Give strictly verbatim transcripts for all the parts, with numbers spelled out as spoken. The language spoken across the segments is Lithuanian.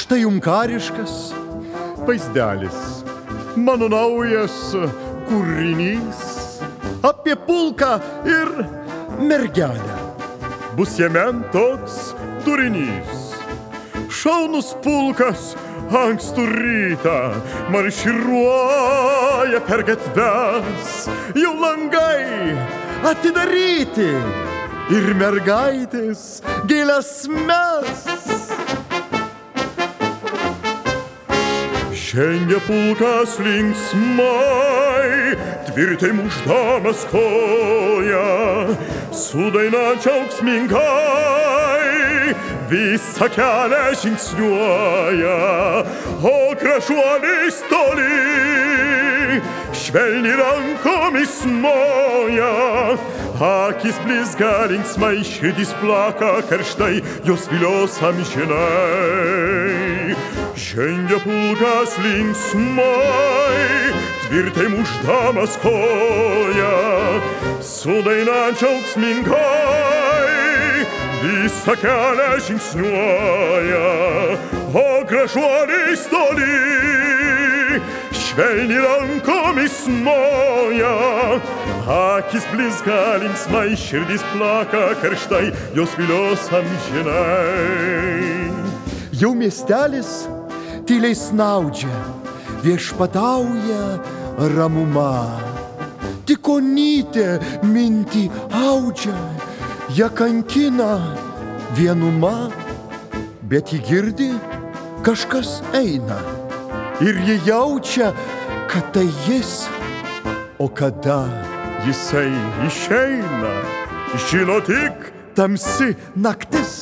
Štai jum kariškas vaizdelis, mano naujas kūrinys apie pulką ir mergelę. Bus jame toks turinys. Šaunus pulkas ankstų rytą marširuoja per gatves, jau langai atidaryti ir mergaitės gėles mes. Žengia pulkas linksmai, tvirtai mušdamas koją, su daina džiaugsmingai visą kelią žingsniuoja, o gražuolis toli švelniai rankomis moja. Akis blizga linksmai, širdis plaka karštai, jos vilios amžinai. Žengia pulkas linksmai, tvirtai mušdamas koją, su daina džiaugsmingai visą kelią žingsniuoja, o gražuolis toli švelniai rankomis moja. Akis blizga linksmai, širdis plaka karštai, jos vilios amžinai. Jau miestelis tyliai snaudžia, viešpatauja ramuma. Tik onytė mintį audžia, ją kankina vienuma. Bet ji girdi, kažkas eina, ir ji jaučia, kad tai jis. O kada jisai išeina, žino tik tamsi naktis.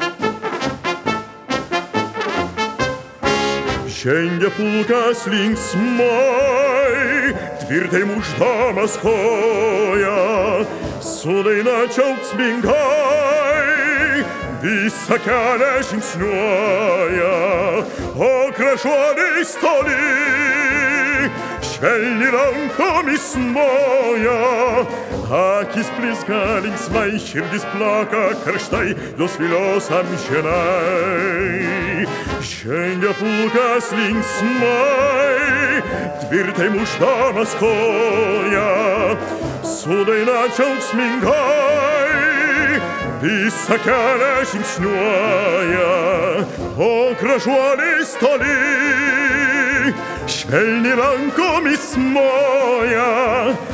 Žengia pulkas linksmai, tvirtai mušdamas koją, su daina džiaugsmingai visą kelią žingsniuoja, o gražuolis toli švelniai rankomis moja. Akis blizga linksmai, širdis plaka karštai, jos vilios amžinai. Žengia pulkas linksmai, tvirtai mušdamas koją, su daina džiaugsmingai visą kelią žingsniuoja, o gražuolis toli švelniai rankomis moja.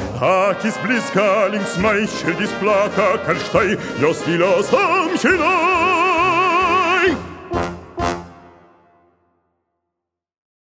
Akis blizga linksmai, širdis plaka karštai, jos vilios amžinai.